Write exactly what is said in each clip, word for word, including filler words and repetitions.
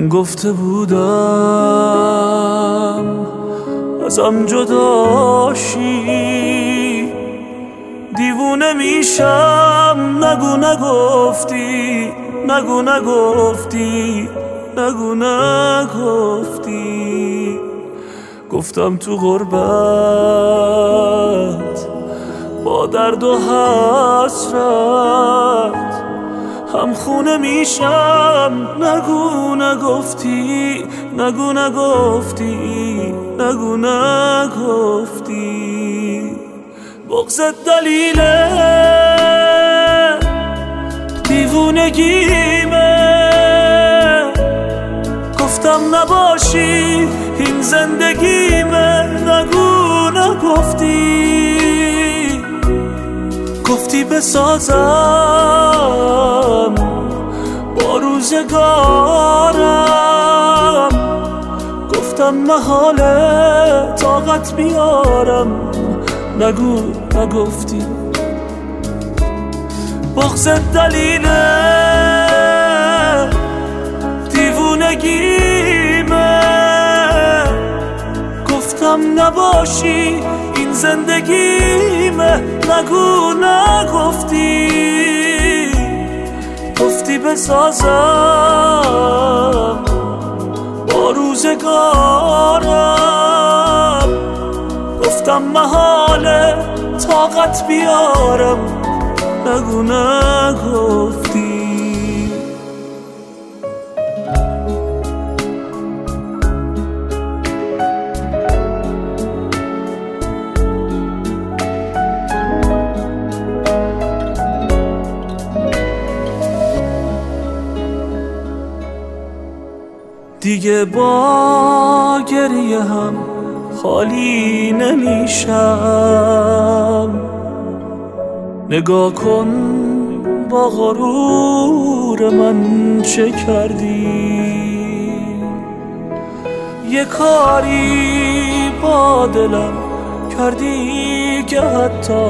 من گفته بودم ازم جداشی، دیوونه میشم. نگو نگفتی، نگو نگفتی، نگو نگفتی. گفتم تو غربت با درد و حسرت هم خونه میشم. نگو نگفتی، نگو نگفتی، نگو نگفتی. بغضت دلیله دیوونگیمه. گفتم نباشی این زندگیمه. نگو نگفتی، گفتی بسازم با روزگارم. گفتم محاله طاقت بیارم. نگو نگفتی. بغضت دلیله دیوونگیمه. گفتم نباشی این زندگیمه. نگو نگفتی، گفتی بسازم با روزگارم. گفتم محاله طاقت بیارم. نگو نگفتی. دیگه با گریه هم خالی نمیشم. نگاه کن با غرور من چه کردی. یه کاری با دلم کردی که حتی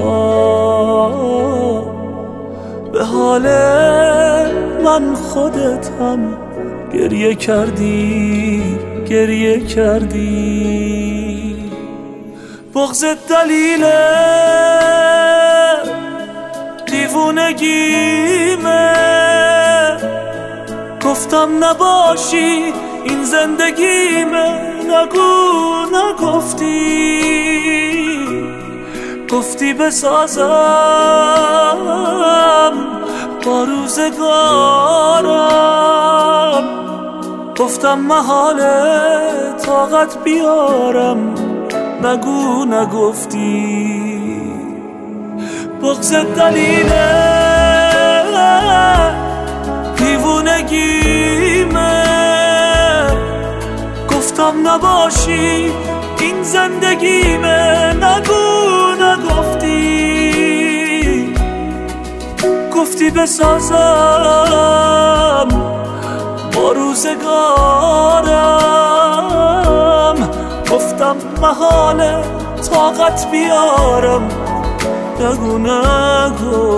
به حال من خودت هم گریه کردی، گریه کردی. بغضت دلیله دیوونگیمه. گفتم نباشی این زندگیمه. نگو نگفتی، گفتی بسازم با روزگارم. گفتم محاله طاقت بیارم. نگو نگفتی. بغضت دلیله دیوونگیمه. گفتم نباشی این زندگیمه. نگو نگفتی، گفتی بسازم با روزگارم. گفتم محاله طاقت بیارم. نگو نگو